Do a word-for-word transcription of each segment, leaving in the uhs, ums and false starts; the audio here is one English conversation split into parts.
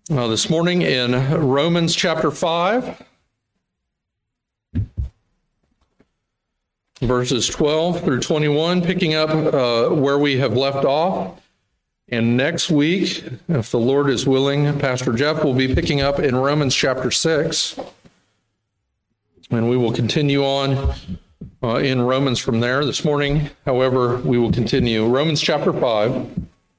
Uh, this morning in Romans chapter five, verses twelve through twenty-one, picking up uh, where we have left off. And next week, if the Lord is willing, Pastor Jeff will be picking up in Romans chapter six. And we will continue on uh, in Romans from there. This morning, however, we will continue Romans chapter five,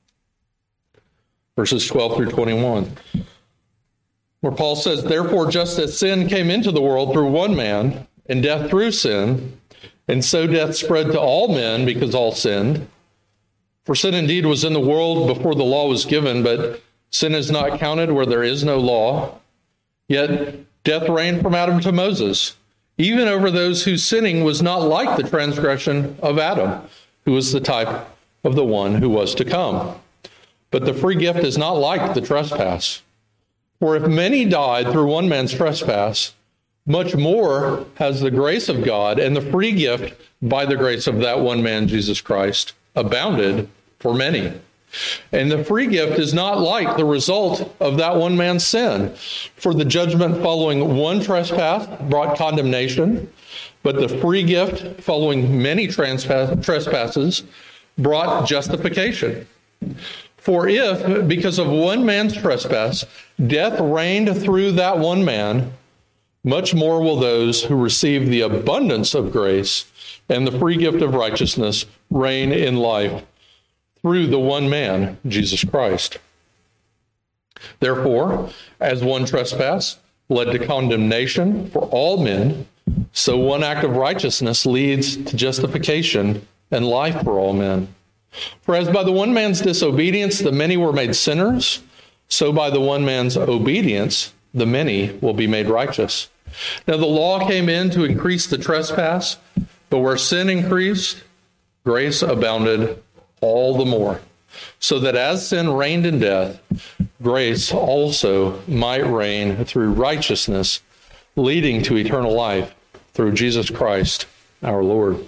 verses twelve through twenty-one, where Paul says, "Therefore, just as sin came into the world through one man, and death through sin, and so death spread to all men because all sinned. For sin indeed was in the world before the law was given, but sin is not counted where there is no law. Yet death reigned from Adam to Moses, even over those whose sinning was not like the transgression of Adam, who was the type of the one who was to come. But the free gift is not like the trespass. For if many died through one man's trespass, much more has the grace of God and the free gift by the grace of that one man, Jesus Christ, abounded for many. And the free gift is not like the result of that one man's sin. For the judgment following one trespass brought condemnation, but the free gift following many trespasses brought justification. For if, because of one man's trespass, death reigned through that one man, much more will those who receive the abundance of grace and the free gift of righteousness reign in life through the one man, Jesus Christ. Therefore, as one trespass led to condemnation for all men, so one act of righteousness leads to justification and life for all men. For as by the one man's disobedience the many were made sinners, so by the one man's obedience the many will be made righteous. Now the law came in to increase the trespass, but where sin increased, grace abounded all the more, so that as sin reigned in death, grace also might reign through righteousness, leading to eternal life through Jesus Christ our Lord."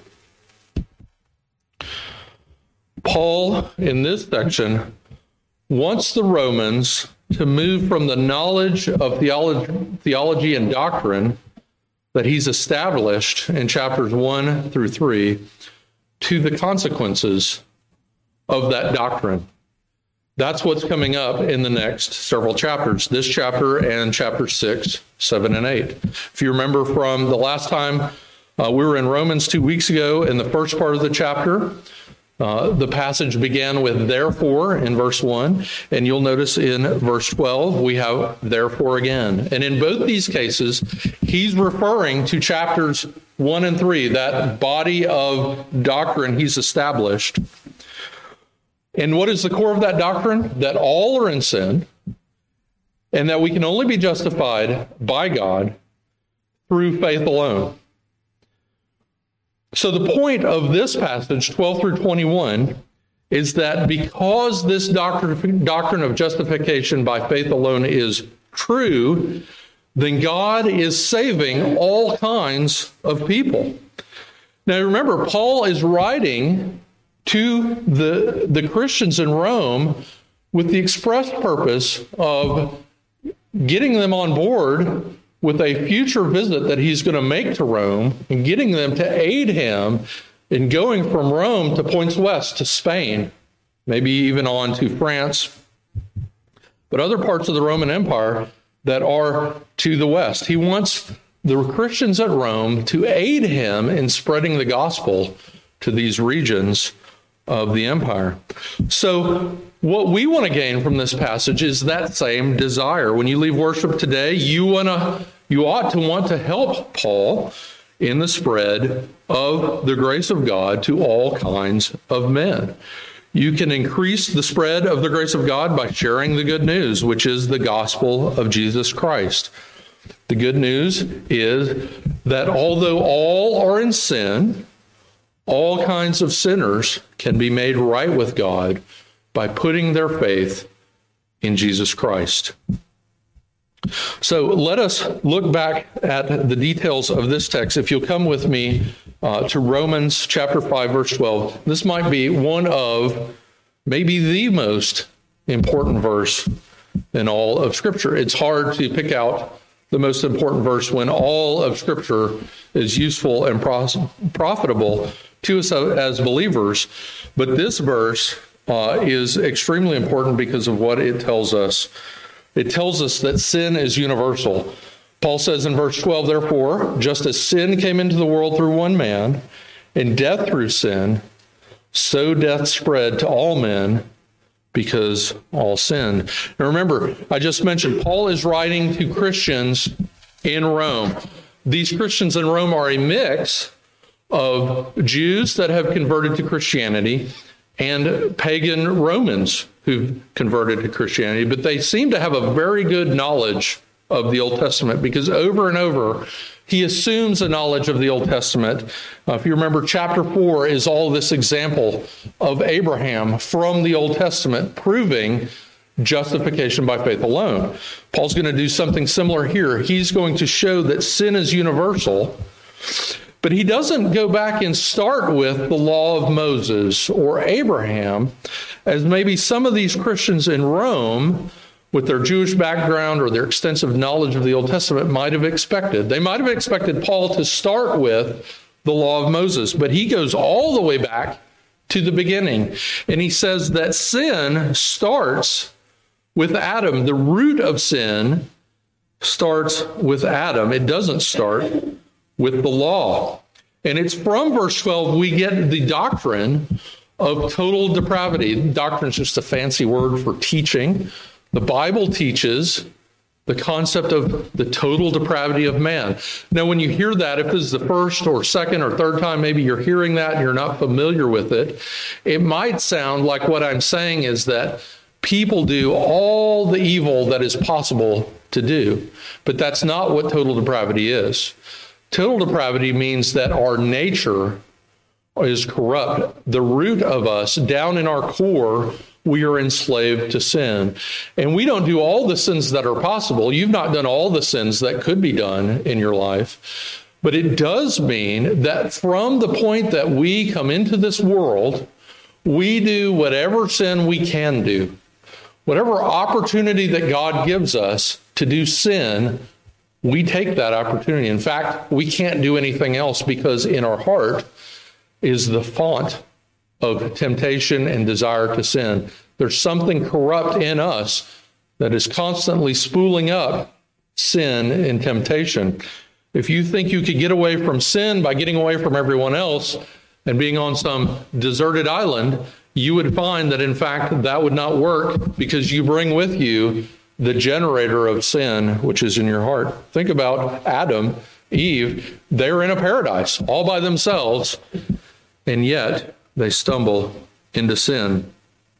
Paul, in this section, wants the Romans to move from the knowledge of theology, theology and doctrine that he's established in chapters one through three to the consequences of that doctrine. That's what's coming up in the next several chapters, this chapter and chapter six, seven, and eight. If you remember from the last time uh, we were in Romans two weeks ago, in the first part of the chapter, Uh, the passage began with "therefore" in verse one, and you'll notice in verse twelve we have "therefore" again. And in both these cases, he's referring to chapters one and three, that body of doctrine he's established. And what is the core of that doctrine? That all are in sin, and that we can only be justified by God through faith alone. So the point of this passage, twelve through twenty-one, is that because this doctrine, doctrine of justification by faith alone is true, then God is saving all kinds of people. Now remember, Paul is writing to the, the Christians in Rome with the express purpose of getting them on board with a future visit that he's going to make to Rome and getting them to aid him in going from Rome to points west to Spain, maybe even on to France, but other parts of the Roman Empire that are to the west. He wants the Christians at Rome to aid him in spreading the gospel to these regions of the empire. So what we want to gain from this passage is that same desire. When you leave worship today, you want to, you ought to want to help Paul in the spread of the grace of God to all kinds of men. You can increase the spread of the grace of God by sharing the good news, which is the gospel of Jesus Christ. The good news is that although all are in sin, all kinds of sinners can be made right with God by putting their faith in Jesus Christ. So let us look back at the details of this text. If you'll come with me uh, to Romans chapter five, verse twelve. This might be one of maybe the most important verse in all of Scripture. It's hard to pick out the most important verse when all of Scripture is useful and pros- profitable to us as believers. But this verse uh, is extremely important because of what it tells us. It tells us that sin is universal. Paul says in verse twelve, therefore, just as sin came into the world through one man, and death through sin, so death spread to all men because all sinned. Now remember, I just mentioned Paul is writing to Christians in Rome. These Christians in Rome are a mix of Jews that have converted to Christianity and pagan Romans who've converted to Christianity, but they seem to have a very good knowledge of the Old Testament because over and over, he assumes a knowledge of the Old Testament. Uh, if you remember, chapter four is all this example of Abraham from the Old Testament proving justification by faith alone. Paul's going to do something similar here. He's going to show that sin is universal, but he doesn't go back and start with the law of Moses or Abraham, as maybe some of these Christians in Rome with their Jewish background or their extensive knowledge of the Old Testament might have expected. They might have expected Paul to start with the law of Moses, but he goes all the way back to the beginning. And he says that sin starts with Adam. The root of sin starts with Adam. It doesn't start with the law. And it's from verse twelve we get the doctrine of total depravity. Doctrine is just a fancy word for teaching. The Bible teaches the concept of the total depravity of man. Now, when you hear that, if this is the first or second or third time maybe you're hearing that and you're not familiar with it, it might sound like what I'm saying is that people do all the evil that is possible to do. But that's not what total depravity is. Total depravity means that our nature is corrupt. The root of us, down in our core, we are enslaved to sin. And we don't do all the sins that are possible. You've not done all the sins that could be done in your life. But it does mean that from the point that we come into this world, we do whatever sin we can do. Whatever opportunity that God gives us to do sin, we take that opportunity. In fact, we can't do anything else because in our heart is the font of temptation and desire to sin. There's something corrupt in us that is constantly spooling up sin and temptation. If you think you could get away from sin by getting away from everyone else and being on some deserted island, you would find that, in fact, that would not work because you bring with you the generator of sin, which is in your heart. Think about Adam, Eve. They're in a paradise all by themselves, and yet they stumble into sin.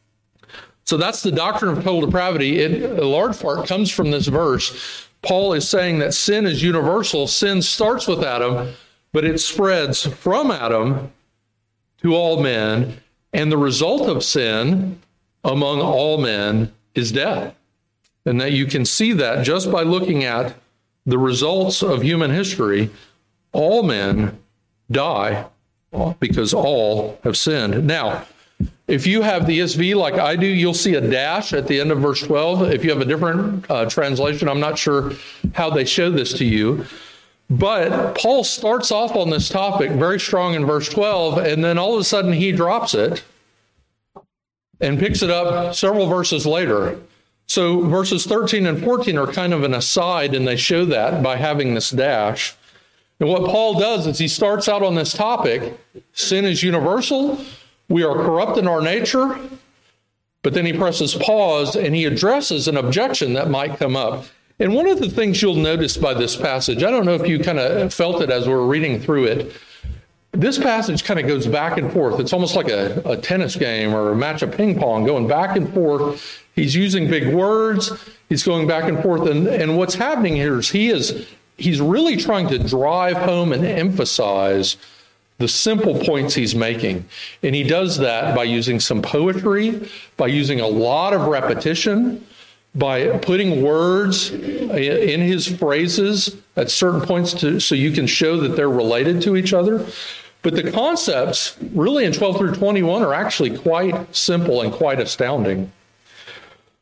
So that's the doctrine of total depravity. It, a large part, comes from this verse. Paul is saying that sin is universal. Sin starts with Adam, but it spreads from Adam to all men. And the result of sin among all men is death. And that you can see that just by looking at the results of human history. All men die because all have sinned. Now, if you have the E S V like I do, you'll see a dash at the end of verse twelve. If you have a different uh, translation, I'm not sure how they show this to you. But Paul starts off on this topic very strong in verse twelve, and then all of a sudden he drops it and picks it up several verses later. So verses thirteen and fourteen are kind of an aside, and they show that by having this dash. And what Paul does is he starts out on this topic. Sin is universal. We are corrupt in our nature. But then he presses pause and he addresses an objection that might come up. And one of the things you'll notice by this passage, I don't know if you kind of felt it as we were reading through it, this passage kind of goes back and forth. It's almost like a, a tennis game or a match of ping pong going back and forth. He's using big words. He's going back and forth. And, and what's happening here is he is he's really trying to drive home and emphasize the simple points he's making. And he does that by using some poetry, by using a lot of repetition, by putting words in his phrases at certain points to, so you can show that they're related to each other. But the concepts really in twelve through twenty-one are actually quite simple and quite astounding.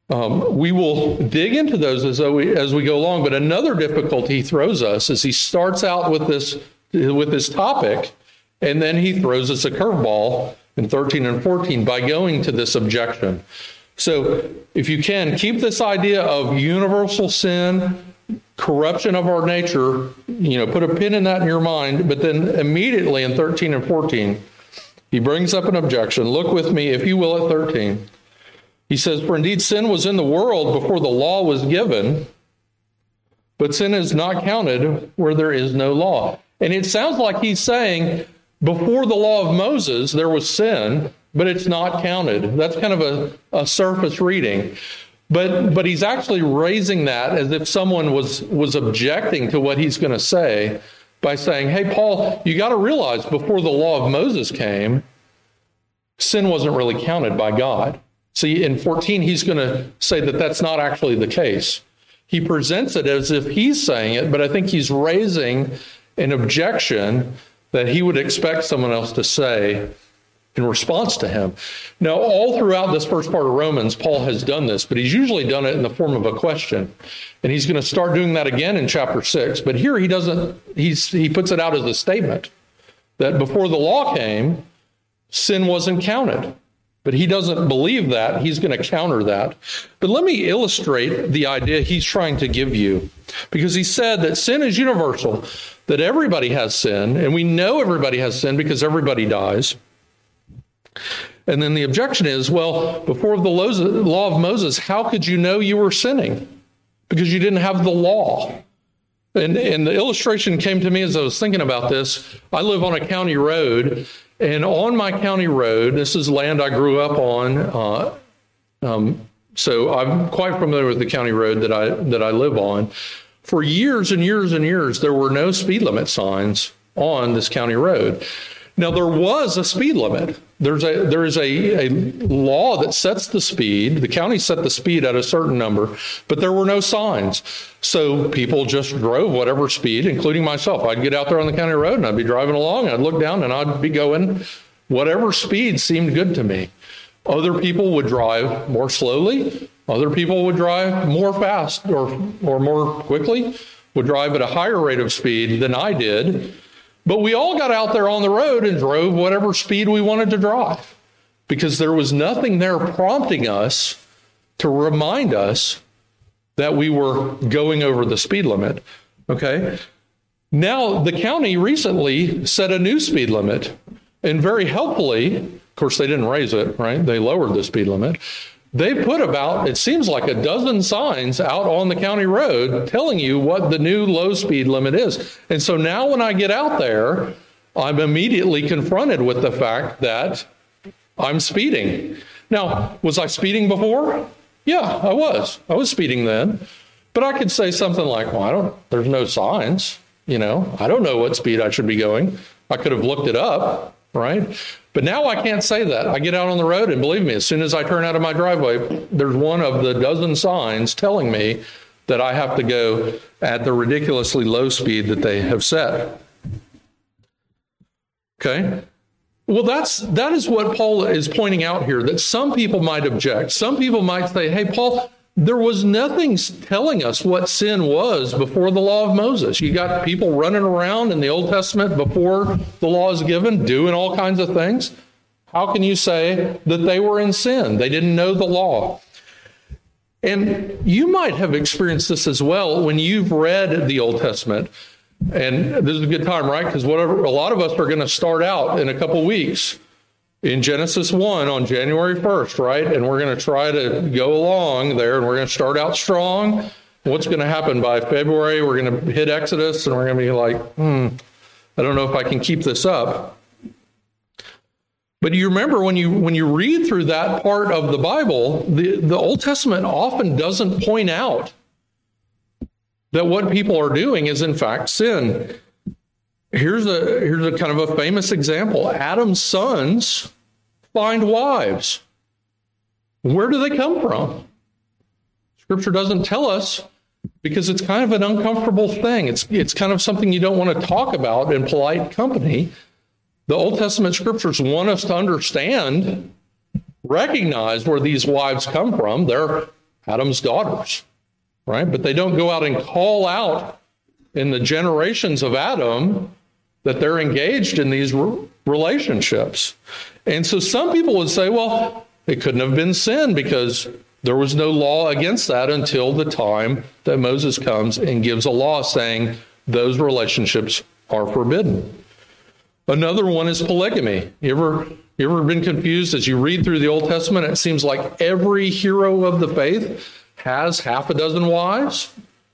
Um, we will dig into those as we, as we go along. But another difficulty he throws us is he starts out with this, with this topic, and then he throws us a curveball in thirteen and fourteen by going to this objection. So if you can, keep this idea of universal sin, corruption of our nature, you know, put a pin in that in your mind. But then immediately in thirteen and fourteen, he brings up an objection. Look with me, if you will, at thirteen. He says, for indeed sin was in the world before the law was given, but sin is not counted where there is no law. And it sounds like he's saying before the law of Moses, there was sin, but it's not counted. That's kind of a, a surface reading. But but he's actually raising that as if someone was, was objecting to what he's going to say by saying, hey, Paul, you got to realize before the law of Moses came, sin wasn't really counted by God. See, in fourteen, he's going to say that that's not actually the case. He presents it as if he's saying it, but I think he's raising an objection that he would expect someone else to say in response to him. Now, all throughout this first part of Romans, Paul has done this, but he's usually done it in the form of a question. And he's going to start doing that again in chapter six. But here he doesn't, he's, he puts it out as a statement that before the law came, sin wasn't counted. But he doesn't believe that. He's going to counter that. But let me illustrate the idea he's trying to give you. Because he said that sin is universal, that everybody has sin, and we know everybody has sin because everybody dies. And then the objection is, well, before the law of Moses, how could you know you were sinning? Because you didn't have the law. And, and the illustration came to me as I was thinking about this. I live on a county road, and on my county road, this is land I grew up on, uh, um, so I'm quite familiar with the county road that I that I live on. For years and years and years, there were no speed limit signs on this county road. Now, there was a speed limit. There's a there is a, a law that sets the speed. The county set the speed at a certain number, but there were no signs. So people just drove whatever speed, including myself. I'd get out there on the county road and I'd be driving along. And I'd look down and I'd be going whatever speed seemed good to me. Other people would drive more slowly. Other people would drive more fast or or more quickly, would drive at a higher rate of speed than I did. But we all got out there on the road and drove whatever speed we wanted to drive because there was nothing there prompting us to remind us that we were going over the speed limit. Okay. Now, the county recently set a new speed limit, and very helpfully, of course, they didn't raise it, right? They lowered the speed limit. They put about, it seems like a dozen signs out on the county road telling you what the new low speed limit is. And so now when I get out there, I'm immediately confronted with the fact that I'm speeding. Now, was I speeding before? Yeah, I was. I was speeding then. But I could say something like, well, I don't, there's no signs, you know, I don't know what speed I should be going. I could have looked it up, right? But now I can't say that. I get out on the road, and believe me, as soon as I turn out of my driveway, there's one of the dozen signs telling me that I have to go at the ridiculously low speed that they have set. Okay? Well, that's, that is what Paul is pointing out here, that some people might object. Some people might say, hey, Paul, there was nothing telling us what sin was before the law of Moses. You got people running around in the Old Testament before the law is given, doing all kinds of things. How can you say that they were in sin? They didn't know the law. And you might have experienced this as well when you've read the Old Testament. And this is a good time, right? Because whatever, a lot of us are going to start out in a couple weeks in Genesis one on January first, right? And we're going to try to go along there, and we're going to start out strong. What's going to happen by February? We're going to hit Exodus, and we're going to be like, hmm, I don't know if I can keep this up. But you remember when you when you read through that part of the Bible, the, the Old Testament often doesn't point out that what people are doing is in fact sin. Here's a here's a kind of a famous example. Adam's sons find wives. Where do they come from? Scripture doesn't tell us because it's kind of an uncomfortable thing. It's it's kind of something you don't want to talk about in polite company. The Old Testament scriptures want us to understand, recognize where these wives come from. They're Adam's daughters, right? But they don't go out and call out in the generations of Adam that they're engaged in these re- relationships. And so some people would say, well, it couldn't have been sin because there was no law against that until the time that Moses comes and gives a law saying those relationships are forbidden. Another one is polygamy. You ever, you ever been confused as you read through the Old Testament? It seems like every hero of the faith has half a dozen wives.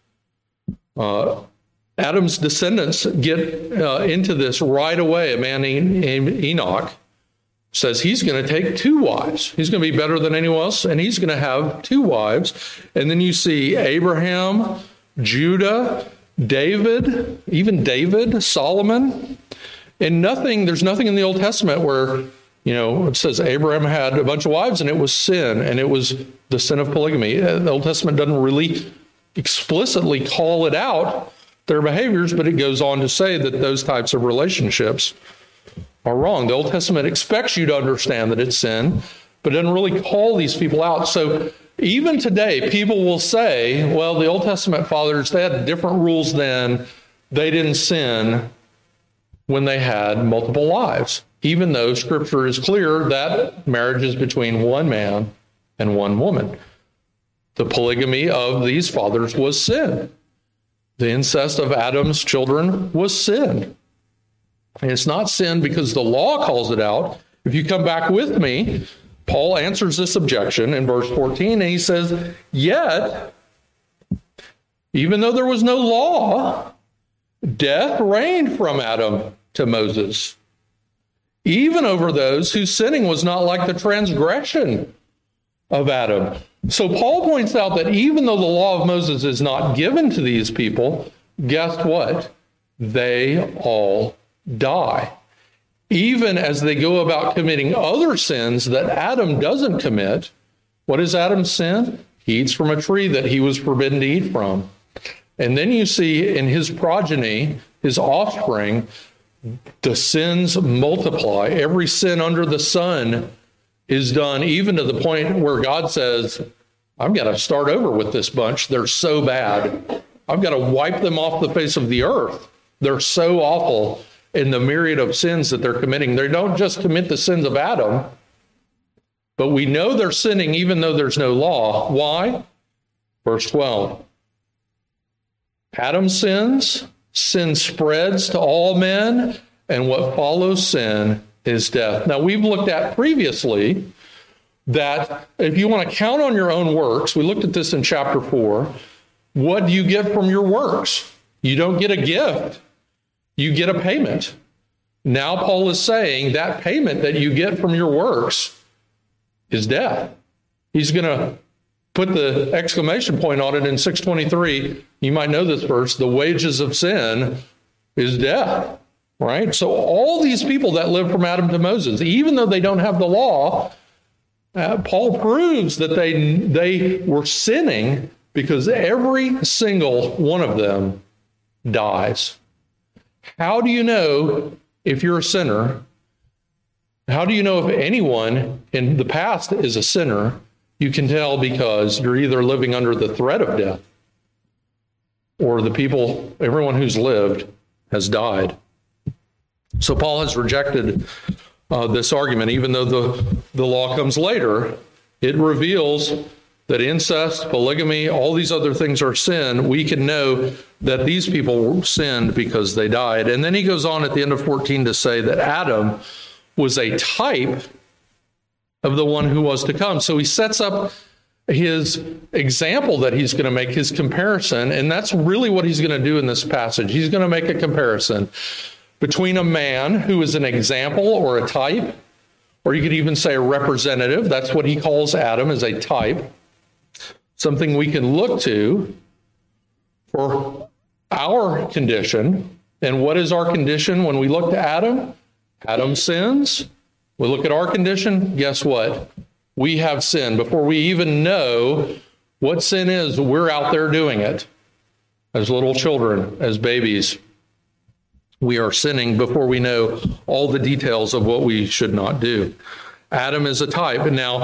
Uh, Adam's descendants get uh, into this right away. A man named Enoch says he's going to take two wives. He's going to be better than anyone else, and he's going to have two wives. And then you see Abraham, Judah, David, even David, Solomon. And nothing, there's nothing in the Old Testament where, you know, it says Abraham had a bunch of wives and it was sin, and it was the sin of polygamy. The Old Testament doesn't really explicitly call it out, their behaviors, but it goes on to say that those types of relationships are wrong. The Old Testament expects you to understand that it's sin, but doesn't really call these people out. So even today, people will say, well, the Old Testament fathers, they had different rules then. They didn't sin when they had multiple wives, even though Scripture is clear that marriage is between one man and one woman. The polygamy of these fathers was sin. The incest of Adam's children was sin. And it's not sin because the law calls it out. If you come back with me, Paul answers this objection in verse fourteen, and he says, yet, even though there was no law, death reigned from Adam to Moses, even over those whose sinning was not like the transgression of Adam. So Paul points out that even though the law of Moses is not given to these people, guess what? They all die. Even as they go about committing other sins that Adam doesn't commit. What is Adam's sin? He eats from a tree that he was forbidden to eat from. And then you see in his progeny, his offspring, the sins multiply. Every sin under the sun is done, even to the point where God says, I've got to start over with this bunch. They're so bad. I've got to wipe them off the face of the earth. They're so awful in the myriad of sins that they're committing. They don't just commit the sins of Adam, but we know they're sinning even though there's no law. Why? Verse twelve. Adam sins, sin spreads to all men, and what follows sin is death. Now, we've looked at previously that if you want to count on your own works, we looked at this in chapter four, what do you get from your works? You don't get a gift. You get a payment. Now Paul is saying that payment that you get from your works is death. He's going to put the exclamation point on it in six twenty-three. You might know this verse. The wages of sin is death, right? So all these people that live from Adam to Moses, even though they don't have the law, uh, Paul proves that they, they were sinning because every single one of them dies. How do you know if you're a sinner? How do you know if anyone in the past is a sinner? You can tell because you're either living under the threat of death or the people, everyone who's lived has died. So Paul has rejected uh, this argument, even though the, the law comes later. It reveals that incest, polygamy, all these other things are sin. We can know that these people sinned because they died. And then he goes on at the end of fourteen to say that Adam was a type of the one who was to come. So he sets up his example that he's going to make, his comparison, and that's really what he's going to do in this passage. He's going to make a comparison between a man who is an example or a type, or you could even say a representative. That's what he calls Adam, as a type, something we can look to for our condition. And what is our condition when we look to Adam? Adam sins. We look at our condition. Guess what? We have sin. Before we even know what sin is, we're out there doing it. As little children, as babies, we are sinning before we know all the details of what we should not do. Adam is a type. And now,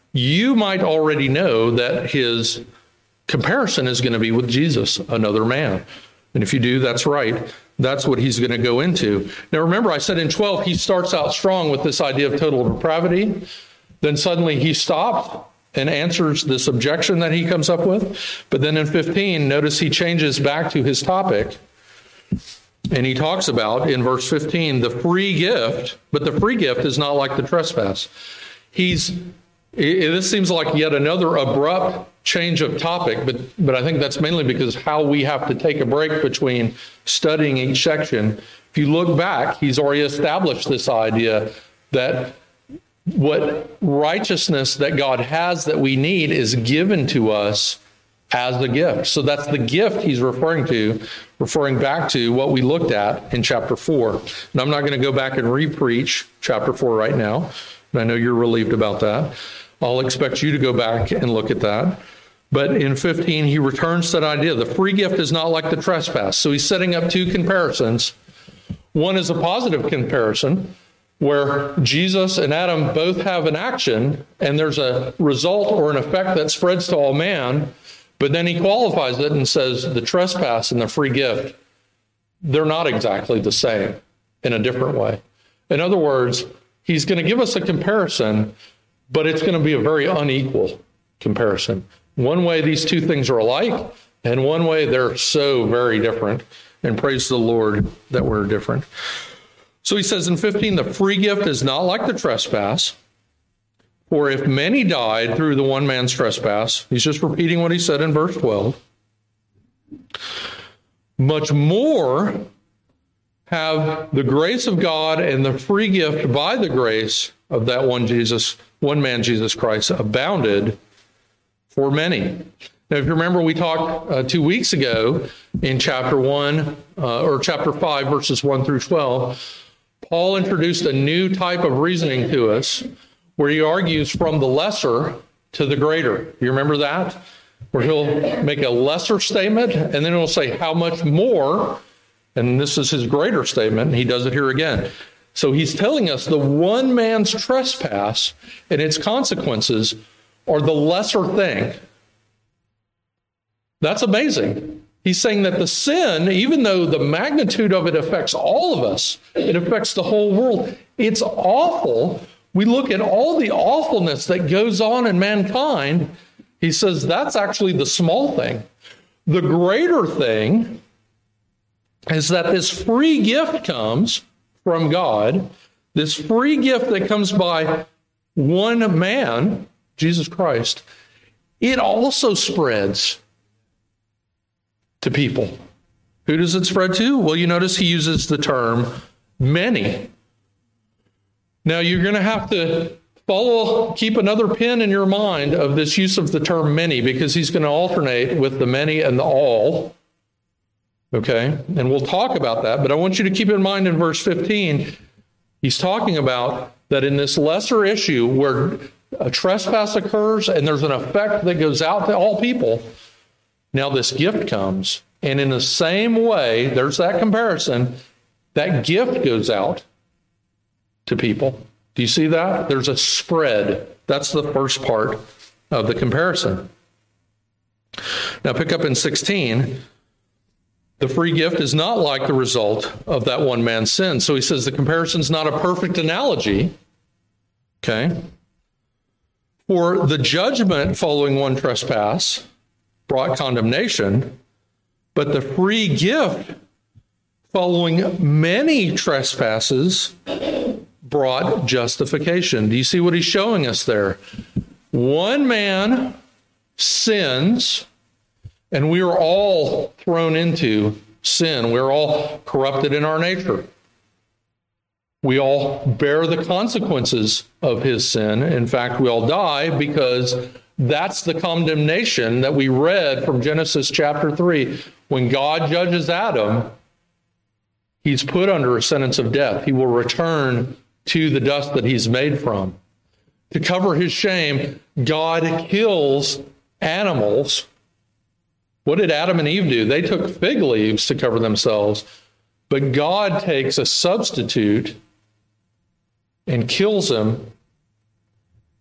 you might already know that his comparison is going to be with Jesus, another man. And if you do, that's right. That's what he's going to go into. Now, remember, I said in twelve, he starts out strong with this idea of total depravity. Then suddenly he stops and answers this objection that he comes up with. But then in fifteen, notice he changes back to his topic. And he talks about, in verse fifteen, the free gift. But the free gift is not like the trespass. He's, it, this seems like yet another abrupt change of topic, but but I think that's mainly because how we have to take a break between studying each section. If you look back, he's already established this idea that what righteousness that God has that we need is given to us as a gift. So that's the gift he's referring to, referring back to what we looked at in chapter four. And I'm not going to go back and re-preach chapter four right now, and I know you're relieved about that. I'll expect you to go back and look at that. But in fifteen, he returns to that idea. The free gift is not like the trespass. So he's setting up two comparisons. One is a positive comparison, where Jesus and Adam both have an action, and there's a result or an effect that spreads to all man. But then he qualifies it and says the trespass and the free gift, they're not exactly the same, in a different way. In other words, he's going to give us a comparison, but it's going to be a very unequal comparison. One way these two things are alike, and one way they're so very different. And praise the Lord that we're different. So he says in fifteen, the free gift is not like the trespass. For if many died through the one man's trespass, he's just repeating what he said in verse twelve, much more have the grace of God and the free gift by the grace of that one Jesus, one man, Jesus Christ, abounded for many. Now, if you remember, we talked uh, two weeks ago in chapter one, uh, or chapter five, verses one through twelve, Paul introduced a new type of reasoning to us, where he argues from the lesser to the greater. You remember that? Where he'll make a lesser statement, and then he'll say how much more, and this is his greater statement, and he does it here again. So he's telling us the one man's trespass and its consequences are the lesser thing. That's amazing. He's saying that the sin, even though the magnitude of it affects all of us, it affects the whole world, it's awful. We look at all the awfulness that goes on in mankind. He says that's actually the small thing. The greater thing is that this free gift comes from God, this free gift that comes by one man, Jesus Christ. It also spreads to people. Who does it spread to? Well, you notice he uses the term many. Now, you're going to have to follow, keep another pin in your mind of this use of the term many, because he's going to alternate with the many and the all. Okay? And we'll talk about that, but I want you to keep in mind in verse fifteen, he's talking about that in this lesser issue where a trespass occurs and there's an effect that goes out to all people, now this gift comes. And in the same way, there's that comparison, that gift goes out to people. Do you see that? There's a spread. That's the first part of the comparison. Now pick up in sixteen. The free gift is not like the result of that one man's sin. So he says the comparison is not a perfect analogy. Okay. For the judgment following one trespass brought condemnation, but the free gift following many trespasses brought justification. Do you see what he's showing us there? One man sins, and we are all thrown into sin. We're all corrupted in our nature. We all bear the consequences of his sin. In fact, we all die because that's the condemnation that we read from Genesis chapter three. When God judges Adam, he's put under a sentence of death. He will return to the dust that he's made from. To cover his shame, God kills animals. What did Adam and Eve do? They took fig leaves to cover themselves. But God takes a substitute and kills him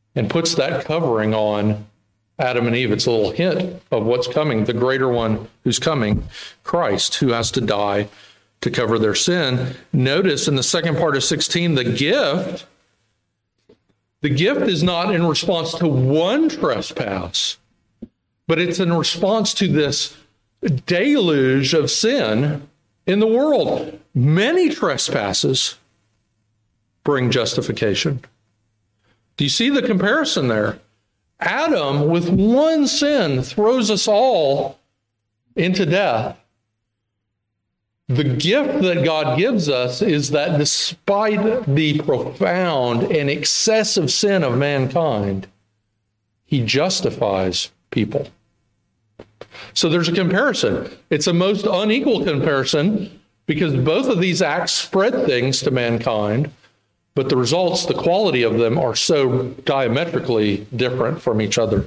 and puts that covering on Adam and Eve. It's a little hint of what's coming, the greater one who's coming, Christ, who has to die to cover their sin. Notice in the second part of sixteen, the gift, the gift is not in response to one trespass, but it's in response to this deluge of sin in the world. Many trespasses bring justification. Do you see the comparison there? Adam, with one sin, throws us all into death. The gift that God gives us is that despite the profound and excessive sin of mankind, he justifies people. So there's a comparison. It's a most unequal comparison because both of these acts spread things to mankind, but the results, the quality of them, are so diametrically different from each other.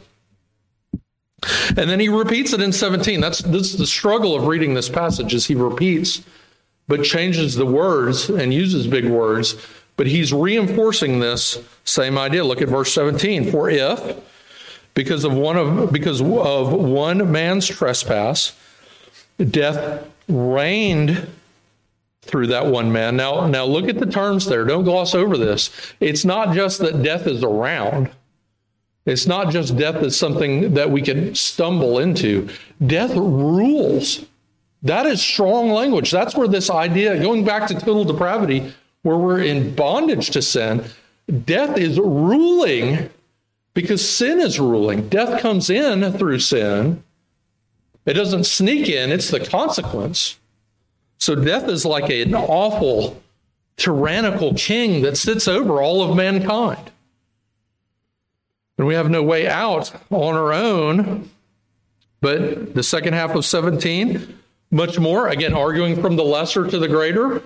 And then he repeats it in seventeen. That's, that's the struggle of reading this passage, is he repeats, but changes the words and uses big words. But he's reinforcing this same idea. Look at verse seventeen. For if, because of one of because of one man's trespass, death reigned through that one man. Now, now look at the terms there. Don't gloss over this. It's not just that death is around. It's not just death is something that we can stumble into. Death rules. That is strong language. That's where this idea, going back to total depravity, where we're in bondage to sin, death is ruling because sin is ruling. Death comes in through sin. It doesn't sneak in. It's the consequence. So death is like an awful, tyrannical king that sits over all of mankind. And we have no way out on our own. But the second half of seventeen, much more, again, arguing from the lesser to the greater.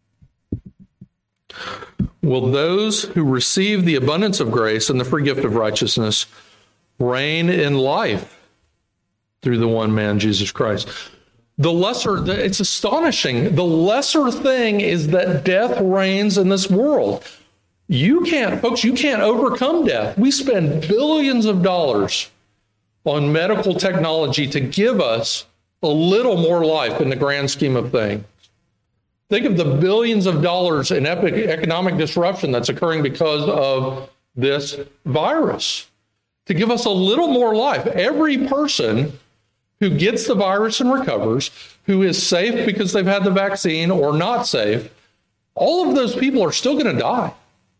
Will those who receive the abundance of grace and the free gift of righteousness reign in life through the one man, Jesus Christ? The lesser, it's astonishing. The lesser thing is that death reigns in this world. You can't, folks, you can't overcome death. We spend billions of dollars on medical technology to give us a little more life in the grand scheme of things. Think of the billions of dollars in epic economic disruption that's occurring because of this virus. To give us a little more life, every person who gets the virus and recovers, who is safe because they've had the vaccine or not safe, all of those people are still going to die.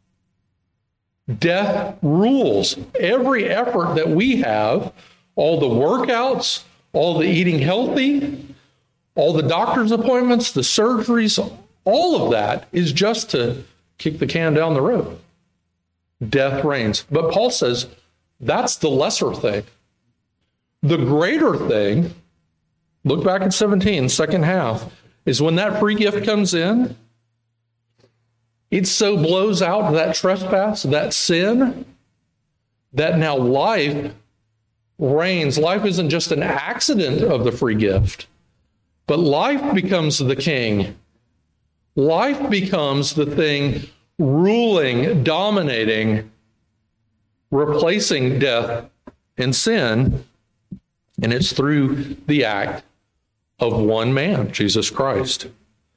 Death rules. Every effort that we have, all the workouts, all the eating healthy, all the doctor's appointments, the surgeries, all of that is just to kick the can down the road. Death reigns. But Paul says that's the lesser thing. The greater thing, look back at seventeen, second half, is when that free gift comes in, it so blows out that trespass, that sin, that now life reigns. Life isn't just an accident of the free gift, but life becomes the king. Life becomes the thing ruling, dominating, replacing death and sin, and it's through the act of one man, Jesus Christ.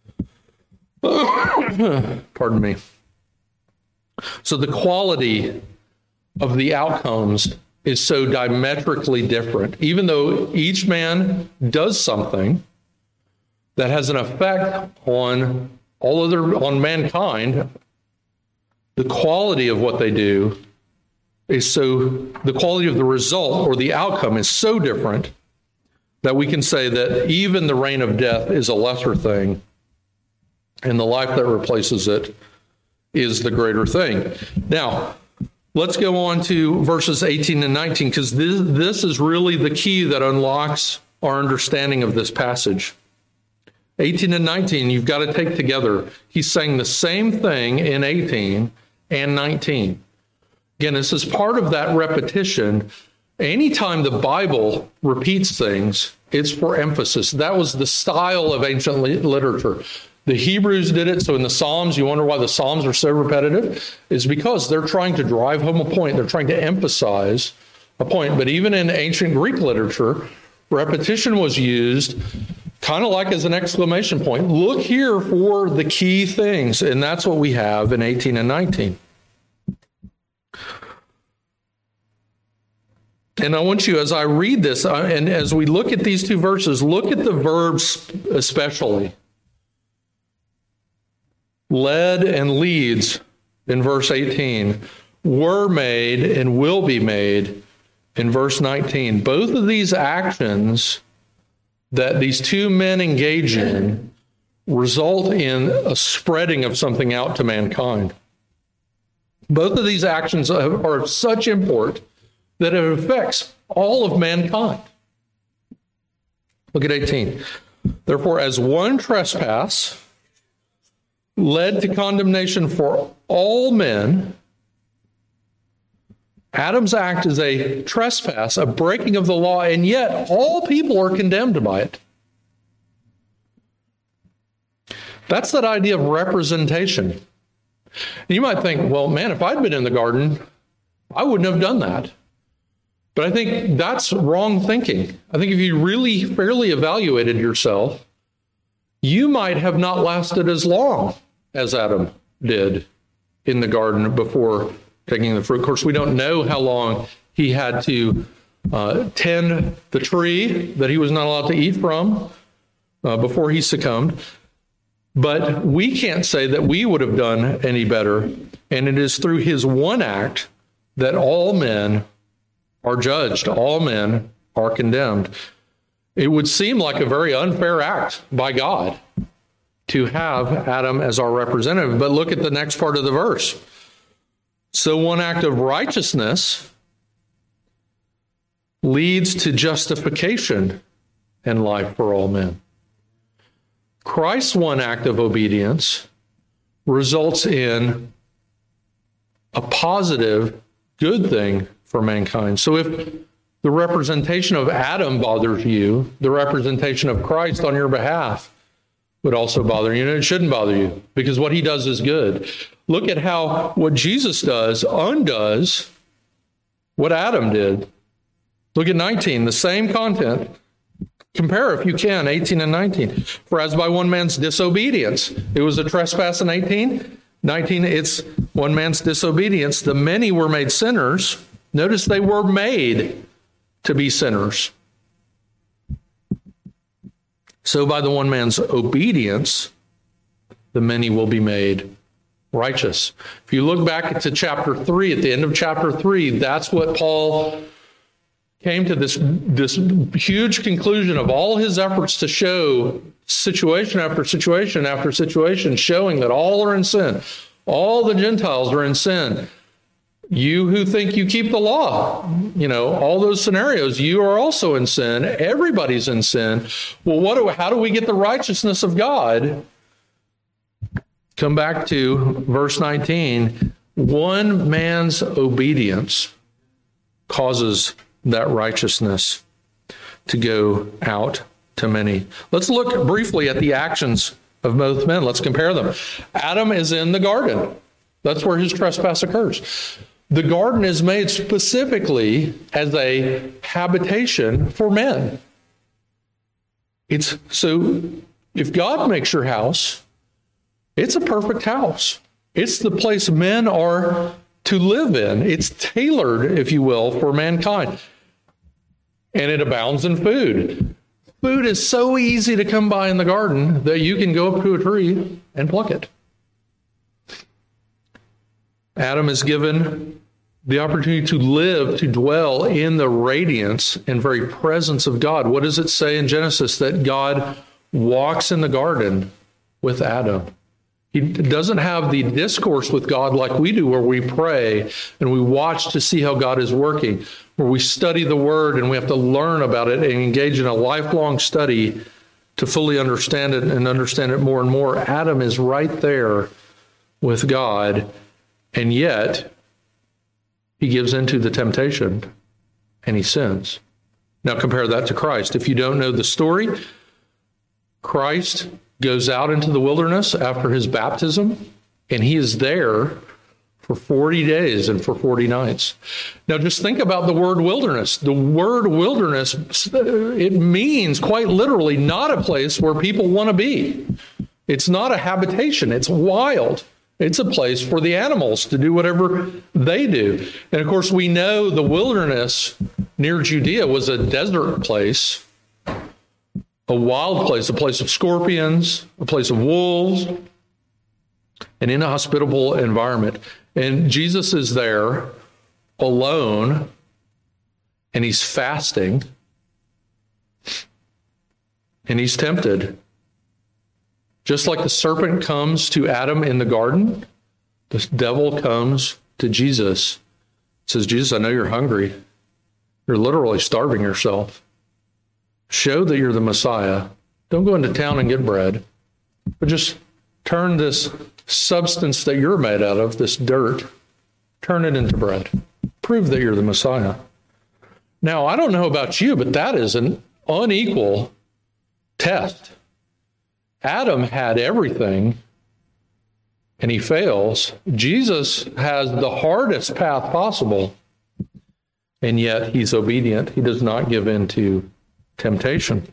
Pardon me. So the quality of the outcomes is so diametrically different. Even though each man does something that has an effect on all other, on mankind, the quality of what they do is so, the quality of the result or the outcome is so different that we can say that even the reign of death is a lesser thing, and the life that replaces it is the greater thing. Now, let's go on to verses eighteen and nineteen, because this, this is really the key that unlocks our understanding of this passage. eighteen and nineteen, you've got to take together. He's saying the same thing in eighteen and nineteen. Again, this is part of that repetition. Anytime the Bible repeats things, it's for emphasis. That was the style of ancient literature. The Hebrews did it. So in the Psalms, you wonder why the Psalms are so repetitive, is because they're trying to drive home a point. They're trying to emphasize a point. But even in ancient Greek literature, repetition was used kind of like as an exclamation point. Look here for the key things. And that's what we have in eighteen and nineteen. And I want you, as I read this, and as we look at these two verses, look at the verbs especially. Led and leads in verse eighteen, were made and will be made in verse nineteen. Both of these actions that these two men engage in result in a spreading of something out to mankind. Both of these actions are of such import that it affects all of mankind. Look at eighteen. Therefore, as one trespass led to condemnation for all men, Adam's act is a trespass, a breaking of the law, and yet all people are condemned by it. That's that idea of representation. And you might think, well, man, if I'd been in the garden, I wouldn't have done that. But I think that's wrong thinking. I think if you really fairly evaluated yourself, you might have not lasted as long as Adam did in the garden before taking the fruit. Of course, we don't know how long he had to uh, tend the tree that he was not allowed to eat from uh, before he succumbed. But we can't say that we would have done any better. And it is through his one act that all men are judged. All men are condemned. It would seem like a very unfair act by God to have Adam as our representative. But look at the next part of the verse. So one act of righteousness leads to justification and life for all men. Christ's one act of obedience results in a positive, good thing for mankind. So if the representation of Adam bothers you, the representation of Christ on your behalf would also bother you, and it shouldn't bother you, because what he does is good. Look at how what Jesus does undoes what Adam did. Look at nineteen, the same content. Compare, if you can, eighteen and nineteen. For as by one man's disobedience, it was a trespass in eighteen. nineteen, it's one man's disobedience. The many were made sinners. Notice they were made to be sinners. So by the one man's obedience, the many will be made righteous. If you look back to chapter three, at the end of chapter three, that's what Paul came to, this, this huge conclusion of all his efforts to show situation after situation after situation, showing that all are in sin. All the Gentiles are in sin. You who think you keep the law, you know, all those scenarios, you are also in sin. Everybody's in sin. Well, what do, how do we get the righteousness of God? Come back to verse nineteen. One man's obedience causes that righteousness to go out to many. Let's look briefly at the actions of both men. Let's compare them. Adam is in the garden. That's where his trespass occurs. The garden is made specifically as a habitation for men. It's so if God makes your house, it's a perfect house. It's the place men are to live in. It's tailored, if you will, for mankind. And it abounds in food. Food is so easy to come by in the garden that you can go up to a tree and pluck it. Adam is given the opportunity to live, to dwell in the radiance and very presence of God. What does it say in Genesis? That God walks in the garden with Adam. He doesn't have the discourse with God like we do, where we pray and we watch to see how God is working, where we study the Word and we have to learn about it and engage in a lifelong study to fully understand it and understand it more and more. Adam is right there with God, and yet he gives into the temptation and he sins. Now compare that to Christ. If you don't know the story, Christ goes out into the wilderness after his baptism, and he is there for forty days and for forty nights. Now, just think about the word wilderness. The word wilderness, it means quite literally not a place where people want to be. It's not a habitation. It's wild. It's a place for the animals to do whatever they do. And of course, we know the wilderness near Judea was a desert place, a wild place, a place of scorpions, a place of wolves, an inhospitable environment. And Jesus is there alone, and he's fasting, and he's tempted. Just like the serpent comes to Adam in the garden, the devil comes to Jesus. Says, Jesus, I know you're hungry. You're literally starving yourself. Show that you're the Messiah. Don't go into town and get bread, but just turn this substance that you're made out of, this dirt, turn it into bread. Prove that you're the Messiah. Now, I don't know about you, but that is an unequal test. Adam had everything, and he fails. Jesus has the hardest path possible, and yet he's obedient. He does not give in to temptation.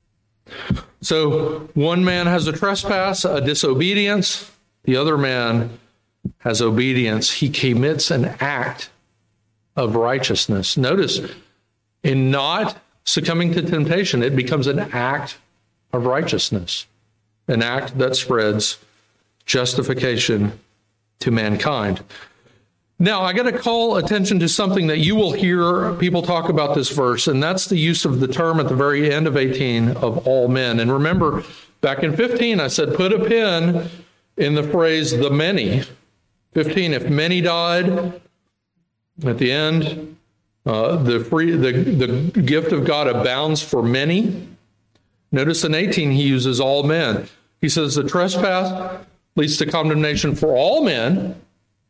So one man has a trespass, a disobedience. The other man has obedience. He commits an act of righteousness. Notice, in not succumbing to temptation, it becomes an act of righteousness, an act that spreads justification to mankind. Now, I got to call attention to something that you will hear people talk about this verse, and that's the use of the term at the very end of eighteen, of all men. And remember, back in fifteen, I said, put a pin in the phrase, the many. fifteen, if many died, at the end, uh, the free, the, the gift of God abounds for many. Notice in eighteen, he uses all men. He says the trespass leads to condemnation for all men.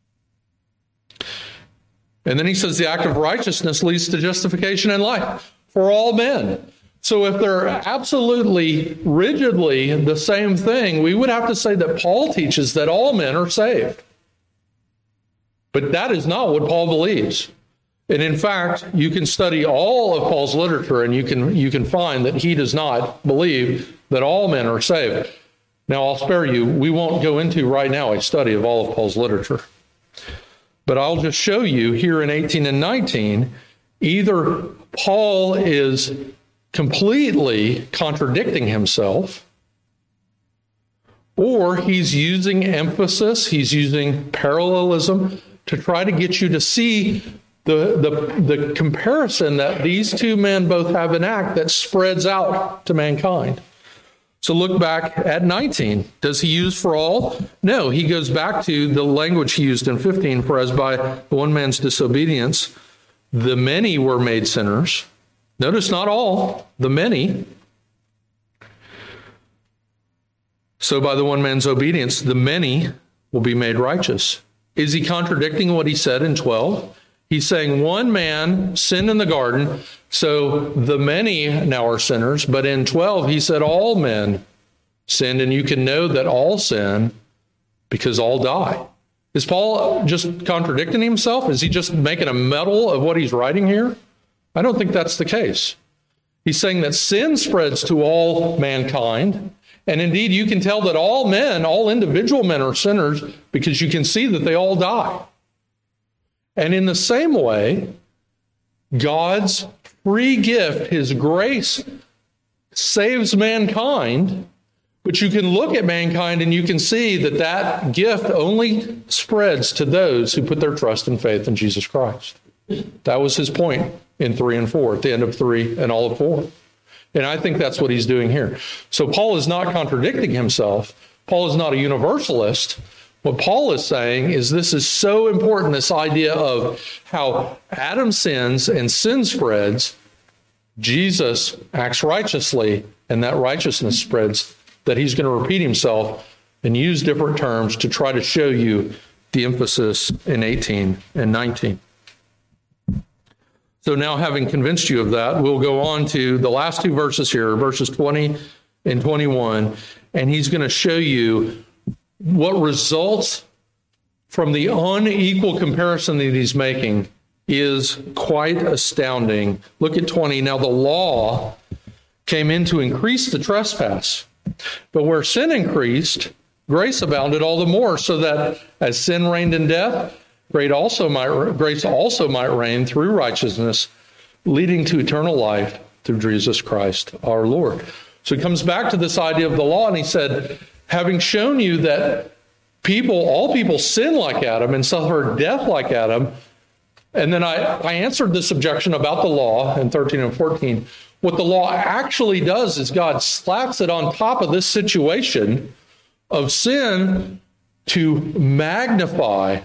And then he says the act of righteousness leads to justification and life for all men. So if they're absolutely, rigidly the same thing, we would have to say that Paul teaches that all men are saved. But that is not what Paul believes. And in fact, you can study all of Paul's literature, and you can, you can find that he does not believe that all men are saved. Now, I'll spare you. We won't go into right now a study of all of Paul's literature. But I'll just show you here in eighteen and nineteen, either Paul is completely contradicting himself, or he's using emphasis, he's using parallelism to try to get you to see the, the, the comparison that these two men both have an act that spreads out to mankind. So look back at nineteen. Does he use for all? No, he goes back to the language he used in fifteen, for as by one man's disobedience, the many were made sinners. Notice not all, the many. So by the one man's obedience, the many will be made righteous. Is he contradicting what he said in twelve? He's saying one man sinned in the garden, so the many now are sinners. But in twelve, he said all men sinned, and you can know that all sin because all die. Is Paul just contradicting himself? Is he just making a medal of what he's writing here? I don't think that's the case. He's saying that sin spreads to all mankind. And indeed, you can tell that all men, all individual men are sinners because you can see that they all die. And in the same way, God's free gift, his grace, saves mankind. But you can look at mankind and you can see that that gift only spreads to those who put their trust and faith in Jesus Christ. That was his point in three and four, at the end of three and all of four. And I think that's what he's doing here. So Paul is not contradicting himself. Paul is not a universalist. What Paul is saying is this is so important, this idea of how Adam sins and sin spreads, Jesus acts righteously, and that righteousness spreads, that he's going to repeat himself and use different terms to try to show you the emphasis in eighteen and nineteen. So now, having convinced you of that, we'll go on to the last two verses here, verses twenty in twenty-one, and he's going to show you what results from the unequal comparison that he's making is quite astounding. Look at twenty. Now the law came in to increase the trespass, but where sin increased, grace abounded all the more, so that as sin reigned in death, grace also might, grace also might reign through righteousness, leading to eternal life through Jesus Christ our Lord. So he comes back to this idea of the law, and he said, having shown you that people, all people sin like Adam and suffer death like Adam, and then I, I answered this objection about the law in thirteen and fourteen. What the law actually does is God slaps it on top of this situation of sin to magnify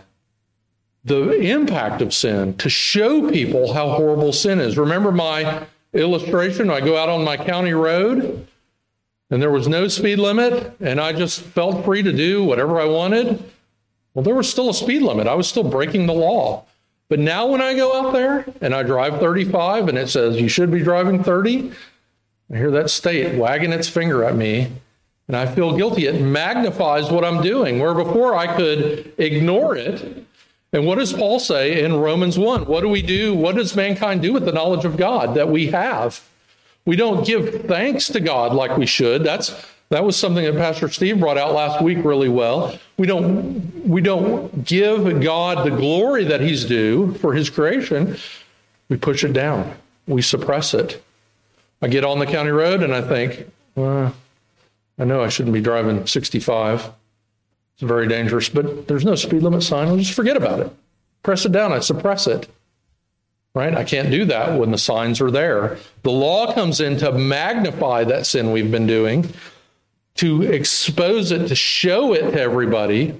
the impact of sin, to show people how horrible sin is. Remember my illustration? I go out on my county road and there was no speed limit and I just felt free to do whatever I wanted. Well, there was still a speed limit. I was still breaking the law. But now when I go out there and I drive thirty-five and it says you should be driving thirty, I hear that state wagging its finger at me and I feel guilty. It magnifies what I'm doing, where before I could ignore it. And what does Paul say in Romans one? What do we do? What does mankind do with the knowledge of God that we have? We don't give thanks to God like we should. That's that was something that Pastor Steve brought out last week really well. We don't we don't give God the glory that he's due for his creation. We push it down. We suppress it. I get on the county road and I think, well, I know I shouldn't be driving sixty-five. It's very dangerous, but there's no speed limit sign. I'll just forget about it. Press it down. I suppress it. Right? I can't do that when the signs are there. The law comes in to magnify that sin we've been doing, to expose it, to show it to everybody.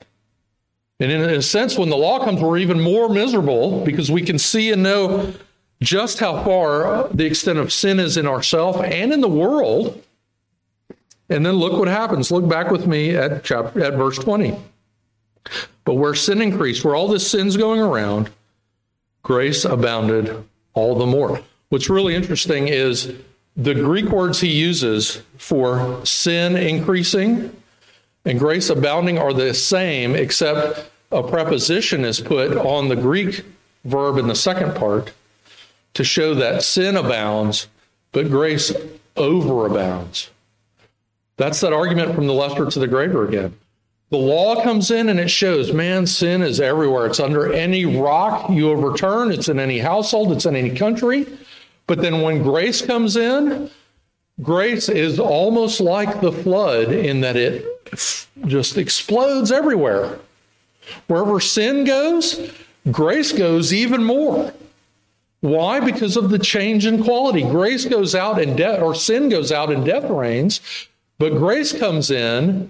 And in a sense, when the law comes, we're even more miserable because we can see and know just how far the extent of sin is in ourselves and in the world. And then look what happens. Look back with me at chapter at verse twenty. But where sin increased, where all this sin's going around, grace abounded all the more. What's really interesting is the Greek words he uses for sin increasing and grace abounding are the same, except a preposition is put on the Greek verb in the second part to show that sin abounds, but grace overabounds. That's that argument from the lesser to the greater again. The law comes in and it shows, man, sin is everywhere. It's under any rock you overturn. It's in any household. It's in any country. But then when grace comes in, grace is almost like the flood in that it just explodes everywhere. Wherever sin goes, grace goes even more. Why? Because of the change in quality. Grace goes out and death, or sin goes out and death reigns, but grace comes in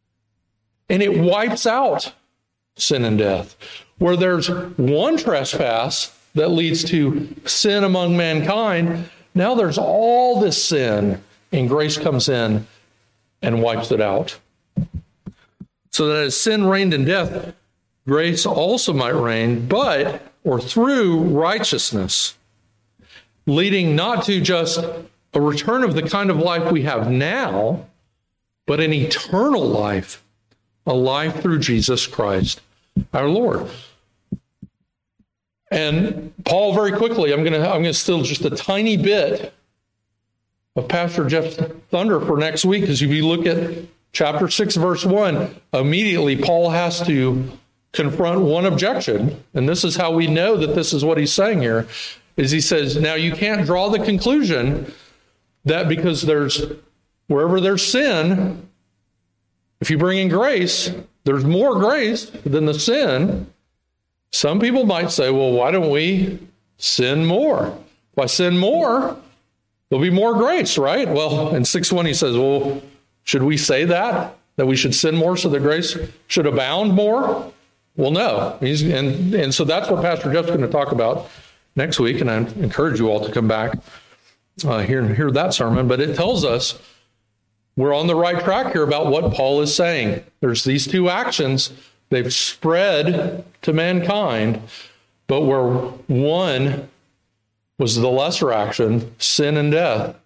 and it wipes out sin and death. Where there's one trespass that leads to sin among mankind, now there's all this sin, and grace comes in and wipes it out. So that as sin reigned in death, grace also might reign, but, or through righteousness, leading not to just a return of the kind of life we have now, but an eternal life, a life through Jesus Christ, our Lord. And Paul, very quickly, I'm going to I'm going to steal just a tiny bit of Pastor Jeff's thunder for next week, because if you look at chapter six, verse one, immediately Paul has to confront one objection, and this is how we know that this is what he's saying here, is he says, now you can't draw the conclusion that because there's, wherever there's sin, if you bring in grace, there's more grace than the sin. Some people might say, well, why don't we sin more? If I sin more, there'll be more grace, right? Well, in six one, he says, well, should we say that? That we should sin more so that grace should abound more? Well, no. He's, and, and so that's what Pastor Jeff's going to talk about next week, and I encourage you all to come back uh, hear, hear that sermon. But it tells us we're on the right track here about what Paul is saying. There's these two actions. They've spread to mankind, but where one was the lesser action, sin and death,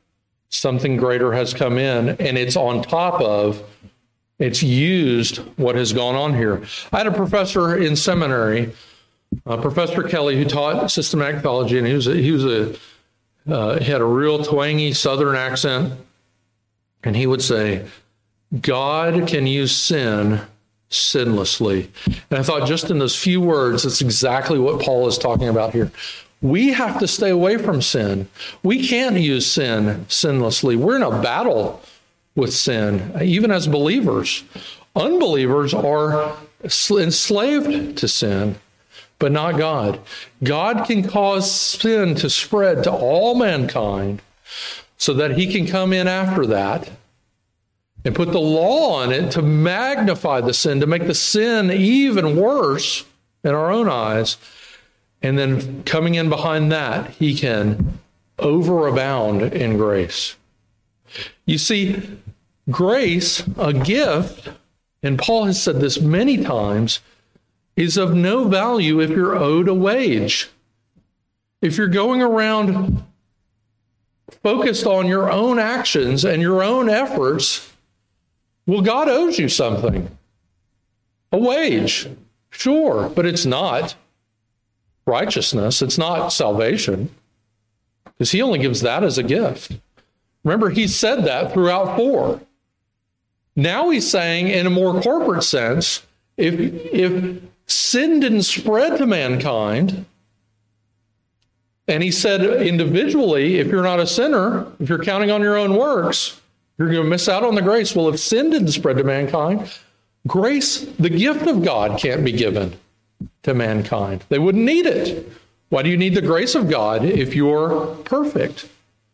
something greater has come in, and it's on top of, it's used what has gone on here. I had a professor in seminary, uh, Professor Kelly, who taught systematic theology, and he was a, he was a uh, he had a real twangy Southern accent, and he would say, God can use sin sinlessly. And I thought, just in those few words, that's exactly what Paul is talking about here. We have to stay away from sin. We can't use sin sinlessly. We're in a battle with sin, even as believers. Unbelievers are enslaved to sin, but not God. God can cause sin to spread to all mankind so that he can come in after that and put the law on it to magnify the sin, to make the sin even worse in our own eyes. And then coming in behind that, he can overabound in grace. You see, grace, a gift, and Paul has said this many times, is of no value if you're owed a wage. If you're going around focused on your own actions and your own efforts, well, God owes you something. A wage, sure, but it's not righteousness. It's not salvation, because he only gives that as a gift. Remember, he said that throughout four. Now he's saying, in a more corporate sense, if, if sin didn't spread to mankind, and he said individually, if you're not a sinner, if you're counting on your own works, you're going to miss out on the grace. Well, if sin didn't spread to mankind, grace, the gift of God, can't be given to mankind. They wouldn't need it. Why do you need the grace of God if you're perfect?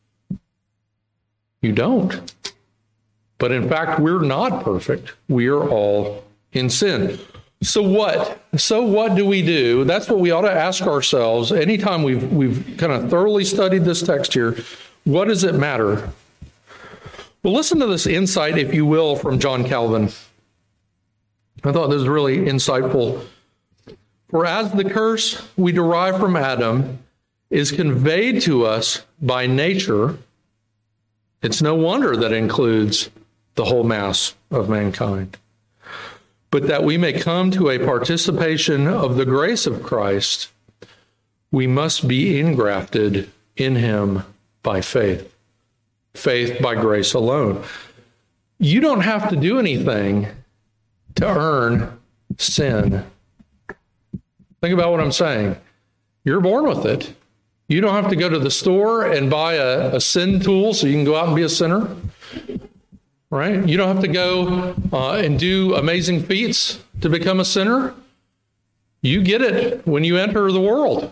You don't. But in fact, we're not perfect. We are all in sin. So what? So what do we do? That's what we ought to ask ourselves anytime we've we've kind of thoroughly studied this text here. What does it matter? Well, listen to this insight, if you will, from John Calvin. I thought this was really insightful. For as the curse we derive from Adam is conveyed to us by nature, it's no wonder that it includes the whole mass of mankind. But that we may come to a participation of the grace of Christ, we must be engrafted in him by faith. Faith by grace alone. You don't have to do anything to earn sin. Think about what I'm saying. You're born with it. You don't have to go to the store and buy a, a sin tool so you can go out and be a sinner. Right? You don't have to go uh, and do amazing feats to become a sinner. You get it when you enter the world.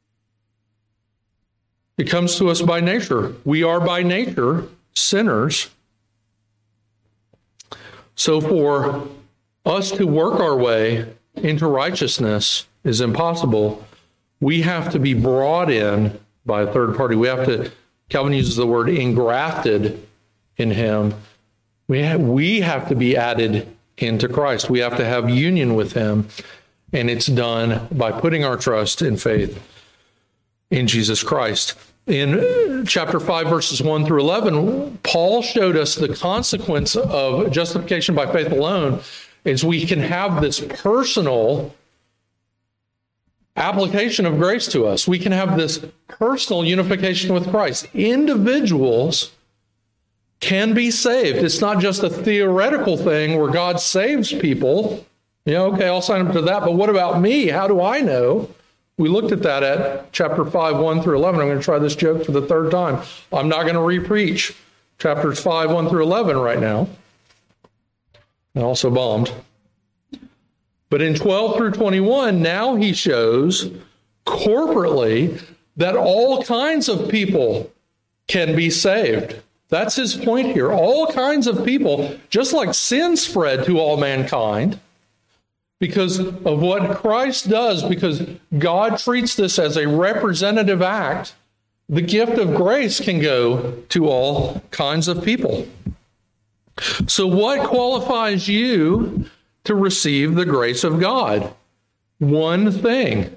It comes to us by nature. We are by nature sinners. So for us to work our way into righteousness is impossible. We have to be brought in by a third party. We have to, Calvin uses the word engrafted in him. We have, we have to be added into Christ. We have to have union with him. And it's done by putting our trust and faith in Jesus Christ. In chapter five, verses one through eleven, Paul showed us the consequence of justification by faith alone is we can have this personal application of grace to us. We can have this personal unification with Christ. Individuals can be saved. It's not just a theoretical thing where God saves people. You know, okay, I'll sign up to that, but what about me? How do I know? We looked at that at chapter five, one through eleven. I'm going to try this joke for the third time. I'm not going to re-preach chapters five, one through eleven right now. I also bombed. But in twelve through twenty-one, now he shows corporately that all kinds of people can be saved. That's his point here. All kinds of people, just like sin spread to all mankind, because of what Christ does, because God treats this as a representative act, the gift of grace can go to all kinds of people. So what qualifies you to receive the grace of God? One thing.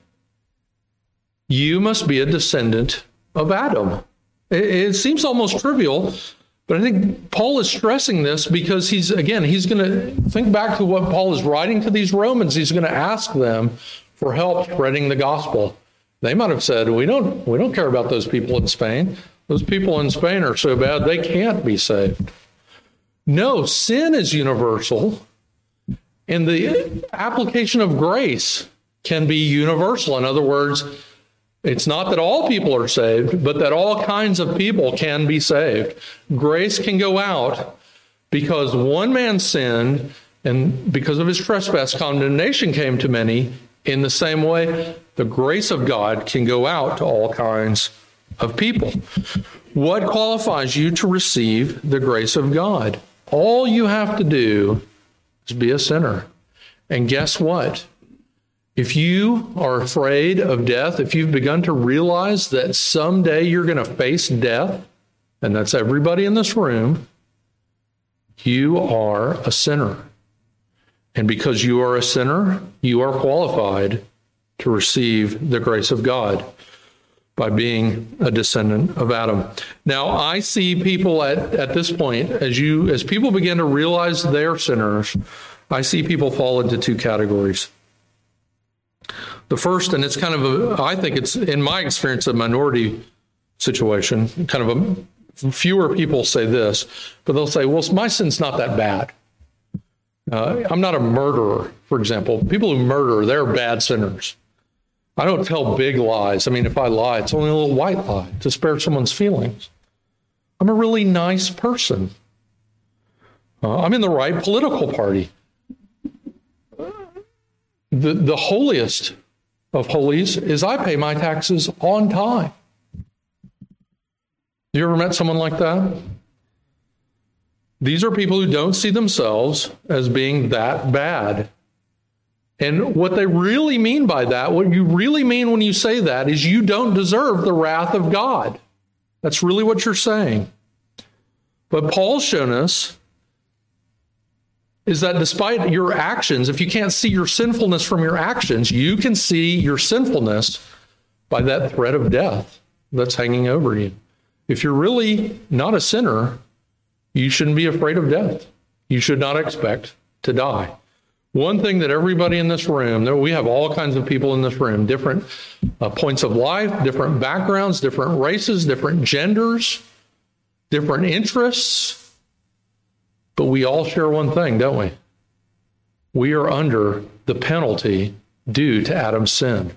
You must be a descendant of Adam. It, it seems almost trivial, But I think Paul is stressing this because he's, again, he's going to think back to what Paul is writing to these Romans. He's going to ask them for help spreading the gospel. They might have said, we don't, we don't care about those people in Spain. Those people in Spain are so bad, they can't be saved. No, sin is universal, and the application of grace can be universal. In other words, it's not that all people are saved, but that all kinds of people can be saved. Grace can go out because one man sinned, and because of his trespass, condemnation came to many. In the same way, the grace of God can go out to all kinds of people. What qualifies you to receive the grace of God? All you have to do is be a sinner. And guess what? If you are afraid of death, if you've begun to realize that someday you're going to face death, and that's everybody in this room, you are a sinner. And because you are a sinner, you are qualified to receive the grace of God by being a descendant of Adam. Now, I see people at, at this point, as you as people begin to realize they're sinners, I see people fall into two categories. The first, and it's kind of a, I think it's, in my experience, a minority situation. Kind of a, fewer people say this, but they'll say, well, my sin's not that bad. Uh, I'm not a murderer, for example. People who murder, they're bad sinners. I don't tell big lies. I mean, if I lie, it's only a little white lie to spare someone's feelings. I'm a really nice person. Uh, I'm in the right political party. The, the holiest of holies is I pay my taxes on time. You ever met someone like that? These are people who don't see themselves as being that bad. And what they really mean by that, what you really mean when you say that, is you don't deserve the wrath of God. That's really what you're saying. But Paul's shown us is that despite your actions, if you can't see your sinfulness from your actions, you can see your sinfulness by that threat of death that's hanging over you. If you're really not a sinner, you shouldn't be afraid of death. You should not expect to die. One thing that everybody in this room, we have all kinds of people in this room, different uh, points of life, different backgrounds, different races, different genders, different interests. But we all share one thing, don't we? We are under the penalty due to Adam's sin.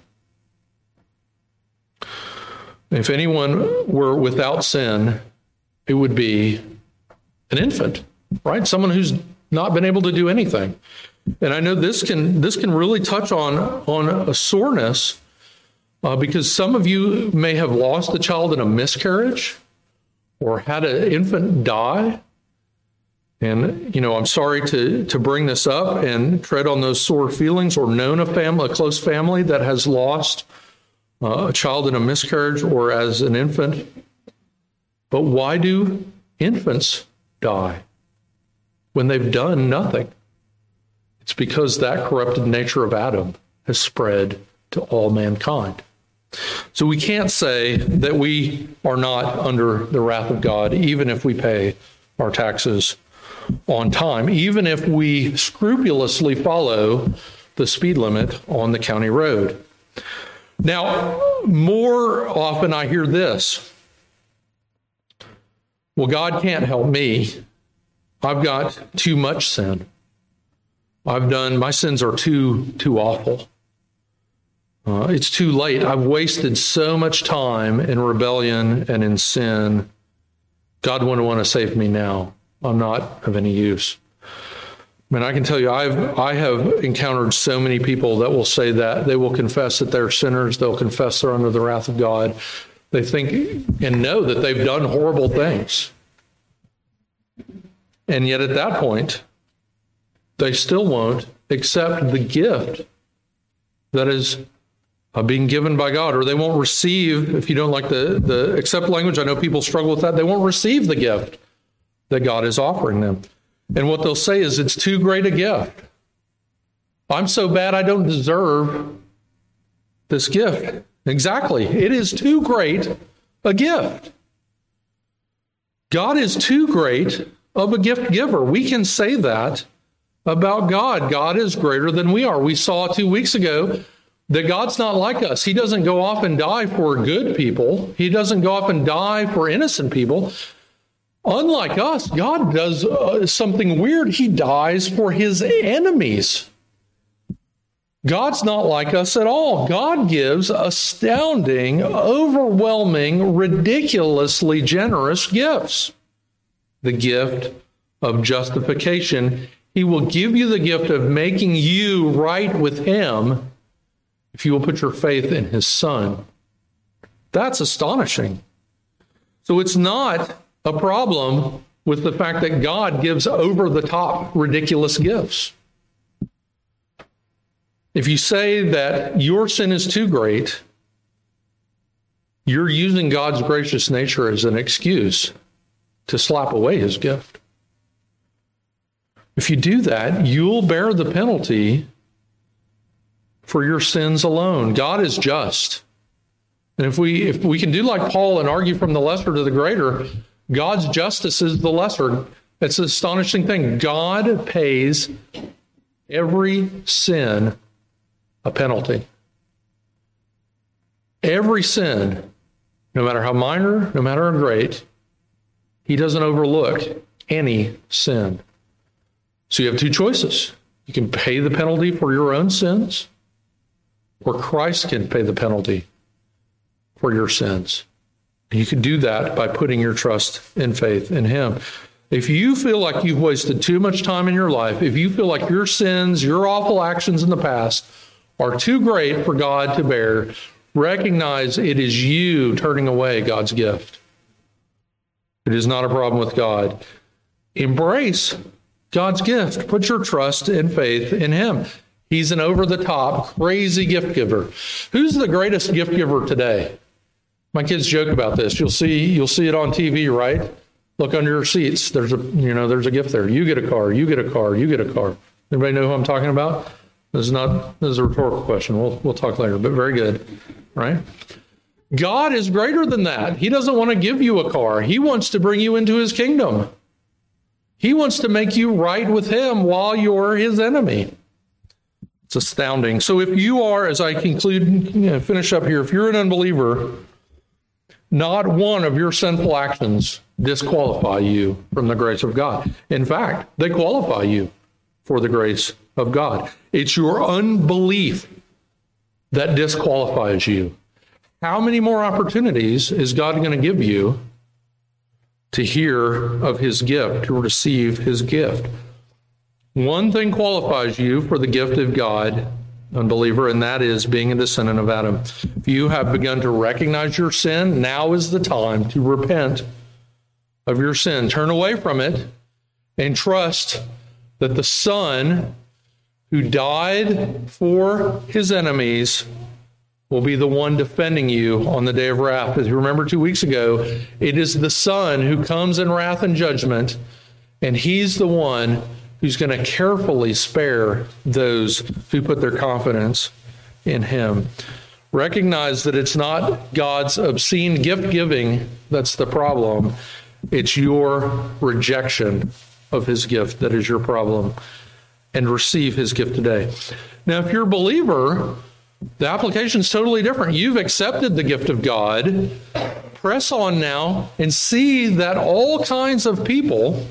If anyone were without sin, it would be an infant, right? Someone who's not been able to do anything. And I know this can this can really touch on, on a soreness uh, because some of you may have lost a child in a miscarriage or had an infant die. And, you know, I'm sorry to, to bring this up and tread on those sore feelings, or known a family, a close family that has lost uh, a child in a miscarriage or as an infant. But why do infants die when they've done nothing? It's because that corrupted nature of Adam has spread to all mankind. So we can't say that we are not under the wrath of God, even if we pay our taxes on time, even if we scrupulously follow the speed limit on the county road. Now, more often I hear this: well, God can't help me. I've got too much sin. I've done, my sins are too, too awful. Uh, it's too late. I've wasted so much time in rebellion and in sin. God wouldn't want to save me now. I'm not of any use. I mean, I can tell you, I've, I have encountered so many people that will say that. They will confess that they're sinners. They'll confess they're under the wrath of God. They think and know that they've done horrible things. And yet at that point, they still won't accept the gift that is uh, being given by God, or they won't receive, if you don't like the, the accept language, I know people struggle with that, they won't receive the gift that God is offering them. And what they'll say is, it's too great a gift. I'm so bad I don't deserve this gift. Exactly. It is too great a gift. God is too great of a gift giver. We can say that about God. God is greater than we are. We saw two weeks ago that God's not like us. He doesn't go off and die for good people. He doesn't go off and die for innocent people. Unlike us, God does uh, something weird. He dies for his enemies. God's not like us at all. God gives astounding, overwhelming, ridiculously generous gifts. The gift of justification. He will give you the gift of making you right with him if you will put your faith in his Son. That's astonishing. So it's not a problem with the fact that God gives over-the-top ridiculous gifts. If you say that your sin is too great, you're using God's gracious nature as an excuse to slap away his gift. If you do that, you'll bear the penalty for your sins alone. God is just. And if we if we can do like Paul and argue from the lesser to the greater, God's justice is the lesser. It's an astonishing thing. God pays every sin a penalty. Every sin, no matter how minor, no matter how great, he doesn't overlook any sin. So you have two choices. You can pay the penalty for your own sins, or Christ can pay the penalty for your sins. And you can do that by putting your trust and faith in him. If you feel like you've wasted too much time in your life, if you feel like your sins, your awful actions in the past are too great for God to bear, recognize it is you turning away God's gift. It is not a problem with God. Embrace God's gift. Put your trust and faith in him. He's an over-the-top, crazy gift giver. Who's the greatest gift giver today? My kids joke about this. You'll see, you'll see it on T V, right? Look under your seats. There's a, you know, there's a gift there. You get a car. You get a car. You get a car. Anybody know who I'm talking about? This is not. This is a rhetorical question. We'll we'll talk later. But very good, right? God is greater than that. He doesn't want to give you a car. He wants to bring you into his kingdom. He wants to make you right with him while you're his enemy. It's astounding. So if you are, as I conclude, you know, finish up here, if you're an unbeliever, not one of your sinful actions disqualify you from the grace of God. In fact, they qualify you for the grace of God. It's your unbelief that disqualifies you. How many more opportunities is God going to give you to hear of his gift, to receive his gift? One thing qualifies you for the gift of God, unbeliever, and that is being a descendant of Adam. If you have begun to recognize your sin, now is the time to repent of your sin. Turn away from it and trust that the Son who died for his enemies will be the one defending you on the day of wrath. As you remember two weeks ago, it is the Son who comes in wrath and judgment, and he's the one who's going to carefully spare those who put their confidence in him. Recognize that it's not God's obscene gift giving that's the problem. It's your rejection of his gift that is your problem. And receive his gift today. Now, if you're a believer, the application is totally different. You've accepted the gift of God. Press on now and see that all kinds of people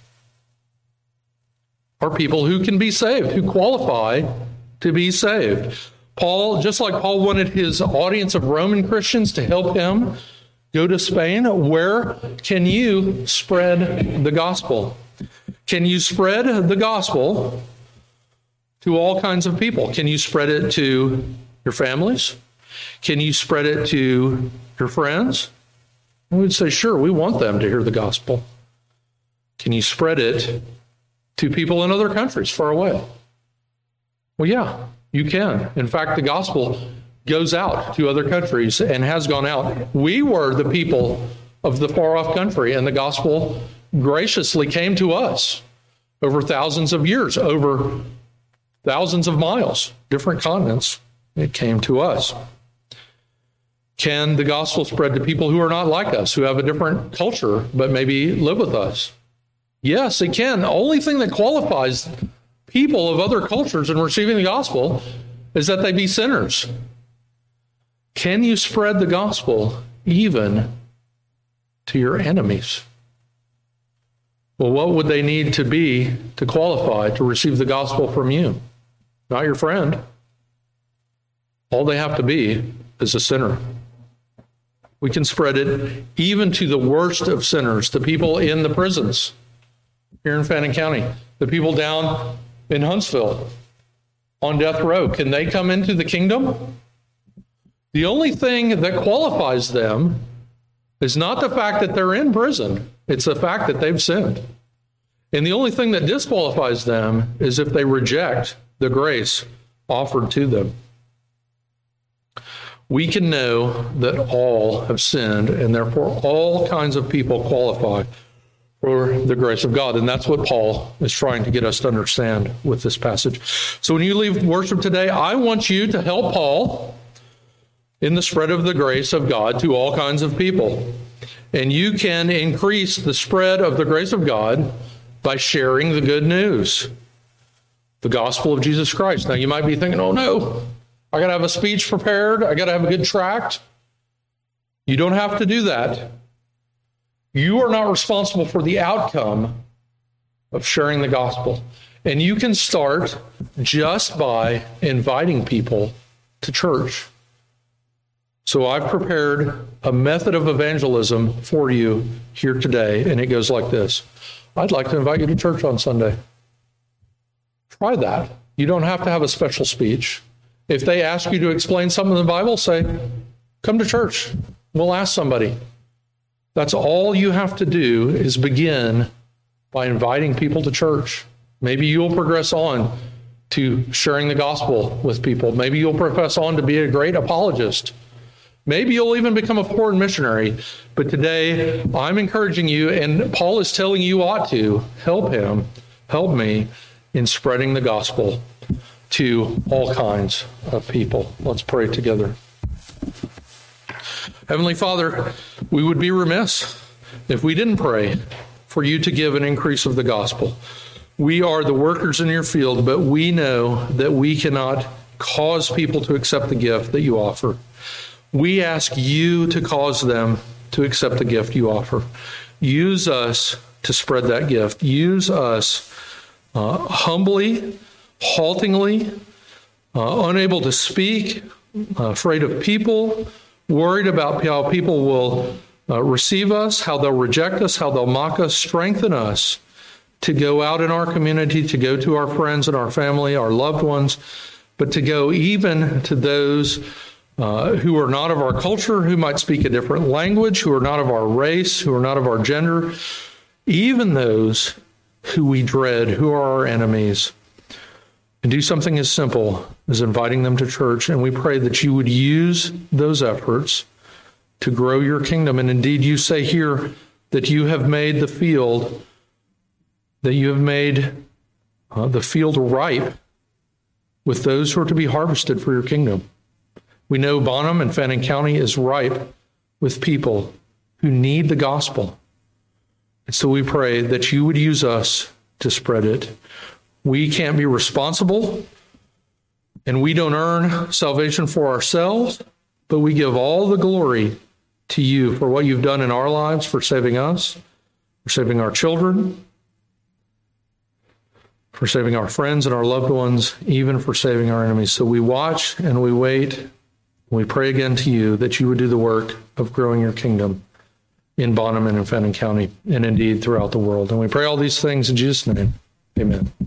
are people who can be saved, who qualify to be saved. Paul, just like Paul wanted his audience of Roman Christians to help him go to Spain, where can you spread the gospel? Can you spread the gospel to all kinds of people? Can you spread it to your families? Can you spread it to your friends? And we'd say, sure, we want them to hear the gospel. Can you spread it to people in other countries far away? Well, yeah, you can. In fact, the gospel goes out to other countries and has gone out. We were the people of the far-off country, and the gospel graciously came to us over thousands of years, over thousands of miles, different continents. It came to us. Can the gospel spread to people who are not like us, who have a different culture, but maybe live with us? Yes, it can. The only thing that qualifies people of other cultures in receiving the gospel is that they be sinners. Can you spread the gospel even to your enemies? Well, what would they need to be to qualify to receive the gospel from you? Not your friend. All they have to be is a sinner. We can spread it even to the worst of sinners, the people in the prisons here in Fannin County, the people down in Huntsville on death row. Can they come into the kingdom? The only thing that qualifies them is not the fact that they're in prison. It's the fact that they've sinned. And the only thing that disqualifies them is if they reject the grace offered to them. We can know that all have sinned, and therefore all kinds of people qualify for the grace of God. And that's what Paul is trying to get us to understand with this passage. So when you leave worship today, I want you to help Paul in the spread of the grace of God to all kinds of people. And you can increase the spread of the grace of God by sharing the good news, the gospel of Jesus Christ. Now, you might be thinking, oh, no, I got to have a speech prepared. I got to have a good tract. You don't have to do that. You are not responsible for the outcome of sharing the gospel. And you can start just by inviting people to church. So I've prepared a method of evangelism for you here today, and it goes like this. I'd like to invite you to church on Sunday. Try that. You don't have to have a special speech. If they ask you to explain something in the Bible, say, come to church. We'll ask somebody. That's all you have to do is begin by inviting people to church. Maybe you'll progress on to sharing the gospel with people. Maybe you'll progress on to be a great apologist. Maybe you'll even become a foreign missionary. But today, I'm encouraging you, and Paul is telling you ought to, help him, help me in spreading the gospel to all kinds of people. Let's pray together. Heavenly Father, we would be remiss if we didn't pray for you to give an increase of the gospel. We are the workers in your field, but we know that we cannot cause people to accept the gift that you offer. We ask you to cause them to accept the gift you offer. Use us to spread that gift. Use us uh, humbly, haltingly, uh, unable to speak, uh, afraid of people, worried about how people will uh, receive us, how they'll reject us, how they'll mock us. Strengthen us to go out in our community, to go to our friends and our family, our loved ones, but to go even to those uh, who are not of our culture, who might speak a different language, who are not of our race, who are not of our gender, even those who we dread, who are our enemies. And do something as simple as inviting them to church. And we pray that you would use those efforts to grow your kingdom. And indeed, you say here that you have made the field, that you have made uh, the field ripe with those who are to be harvested for your kingdom. We know Bonham and Fannin County is ripe with people who need the gospel. And so we pray that you would use us to spread it. We can't be responsible, and we don't earn salvation for ourselves, but we give all the glory to you for what you've done in our lives, for saving us, for saving our children, for saving our friends and our loved ones, even for saving our enemies. So we watch and we wait. We pray again to you that you would do the work of growing your kingdom in Bonham and in Fannin County, and indeed throughout the world. And we pray all these things in Jesus' name. Amen.